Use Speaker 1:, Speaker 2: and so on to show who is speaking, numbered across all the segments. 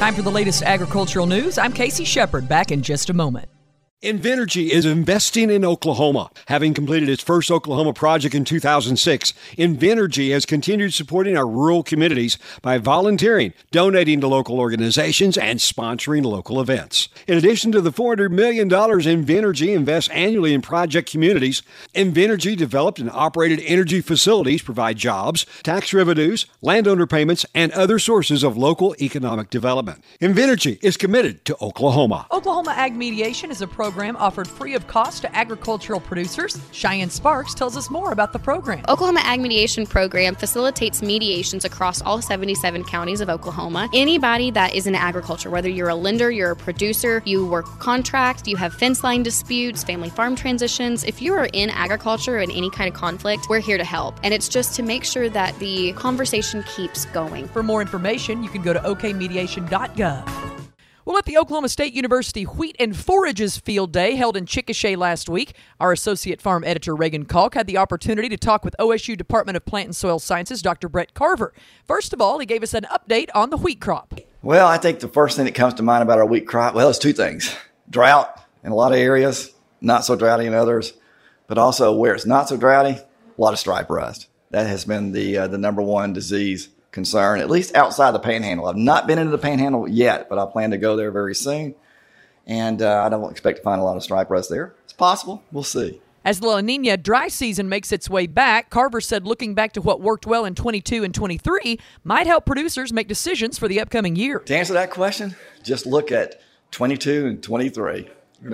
Speaker 1: Time for the latest agricultural news. I'm Casey Shepard, back in just a moment.
Speaker 2: Invenergy is investing in Oklahoma. Having completed its first Oklahoma project in 2006, Invenergy has continued supporting our rural communities by volunteering, donating to local organizations, and sponsoring local events. In addition to the $400 million Invenergy invests annually in project communities, Invenergy developed and operated energy facilities provide jobs, tax revenues, landowner payments, and other sources of local economic development. Invenergy is committed to Oklahoma.
Speaker 1: Oklahoma Ag Mediation is a program offered free of cost to agricultural producers. Cheyenne Sparks tells us more about the program.
Speaker 3: Oklahoma Ag Mediation Program facilitates mediations across all 77 counties of Oklahoma. Anybody that is in agriculture, whether you're a lender, you're a producer, you work contract, you have fence line disputes, family farm transitions, if you are in agriculture in any kind of conflict, we're here to help. And it's just to make sure that the conversation keeps going.
Speaker 1: For more information, you can go to okmediation.gov. Well, at the Oklahoma State University Wheat and Forages Field Day held in Chickasha last week, our Associate Farm Editor Reagan Kalk had the opportunity to talk with OSU Department of Plant and Soil Sciences Dr. Brett Carver. First of all, he gave us an update on the wheat crop.
Speaker 4: Well, I think the first thing that comes to mind about our wheat crop, well, it's two things. Drought in a lot of areas, not so droughty in others, but also where it's not so droughty, a lot of stripe rust. That has been the number one disease concern, at least outside the Panhandle. I've not been into the Panhandle yet, but I plan to go there very soon. And I don't expect to find a lot of stripe rust there. It's possible. We'll see.
Speaker 1: As the La Nina dry season makes its way back, Carver said looking back to what worked well in 22 and 23 might help producers make decisions for the upcoming year.
Speaker 4: To answer that question, just look at 22 and 23.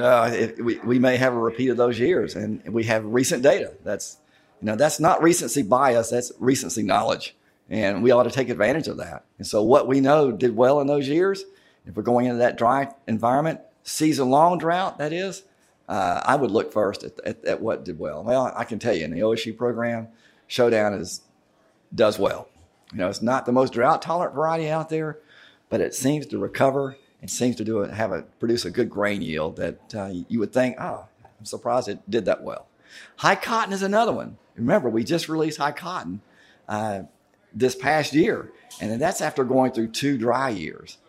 Speaker 4: We may have a repeat of those years, and we have recent data. That's not recency bias. That's recency knowledge. And we ought to take advantage of that. And so what we know did well in those years, if we're going into that dry environment, season-long drought, that is, I would look first at what did well. Well, I can tell you in the OSU program, Showdown does well. It's not the most drought-tolerant variety out there, but it seems to recover and seems to produce a good grain yield that you would think, I'm surprised it did that well. High cotton is another one. Remember, we just released high cotton this past year, and that's after going through 2 dry years.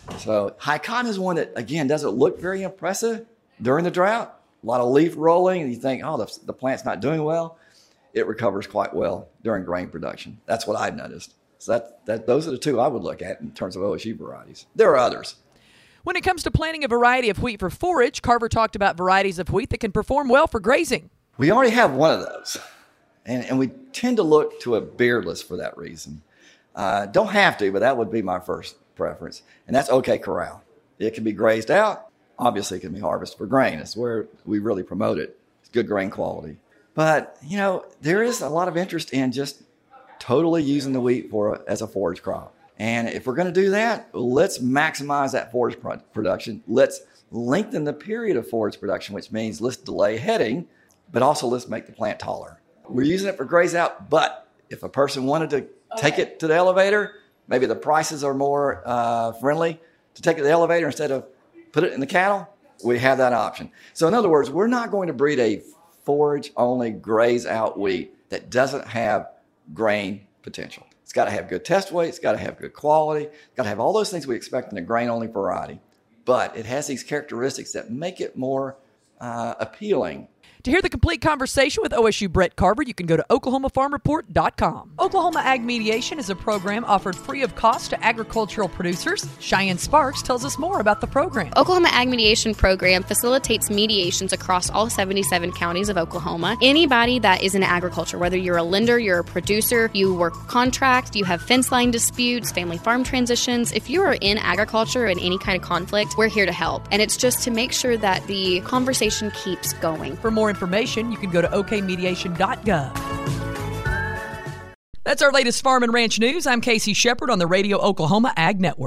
Speaker 4: So high cotton is one that, again, doesn't look very impressive during the drought. A lot of leaf rolling, and you think, the plant's not doing well. It recovers quite well during grain production. That's what I've noticed. So those are the 2 I would look at in terms of OSU varieties. There are others.
Speaker 1: When it comes to planting a variety of wheat for forage, Carver talked about varieties of wheat that can perform well for grazing.
Speaker 4: We already have one of those. And we tend to look to a beardless for that reason. Don't have to, but that would be my first preference. And that's OK Corral. It can be grazed out. Obviously, it can be harvested for grain. It's where we really promote it. It's good grain quality. But, there is a lot of interest in just totally using the wheat as a forage crop. And if we're going to do that, let's maximize that forage production. Let's lengthen the period of forage production, which means let's delay heading, but also let's make the plant taller. We're using it for graze out, but if a person wanted to take it to the elevator, maybe the prices are more friendly to take it to the elevator instead of put it in the cattle, we have that option. So in other words, we're not going to breed a forage-only graze-out wheat that doesn't have grain potential. It's got to have good test weight. It's got to have good quality. It's got to have all those things we expect in a grain-only variety. But it has these characteristics that make it more appealing.
Speaker 1: To hear the complete conversation with OSU Brett Carver, you can go to OklahomaFarmReport.com. Oklahoma Ag Mediation is a program offered free of cost to agricultural producers. Cheyenne Sparks tells us more about the program.
Speaker 3: Oklahoma Ag Mediation Program facilitates mediations across all 77 counties of Oklahoma. Anybody that is in agriculture, whether you're a lender, you're a producer, you work contract, you have fence line disputes, family farm transitions, if you are in agriculture in any kind of conflict, we're here to help. And it's just to make sure that the conversation keeps going.
Speaker 1: For more information, you can go to okmediation.gov. That's our latest farm and ranch news. I'm Casey Shepard on the Radio Oklahoma Ag Network.